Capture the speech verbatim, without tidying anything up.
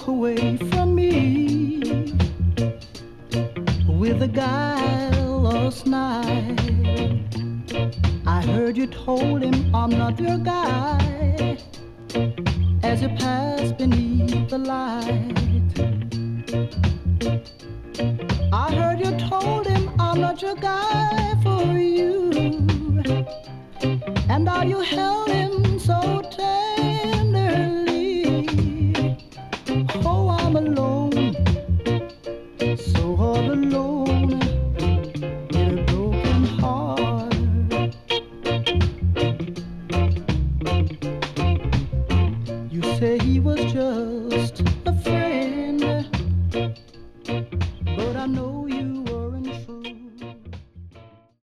walk away from me with a guy last night. I heard you told him I'm not your guy as you passed beneath the light. I heard you told him I'm not your guy for you, and how you held him so tenderly. Oh, I'm alone, so all alone, with a broken heart. You say he was just a friend, but I know you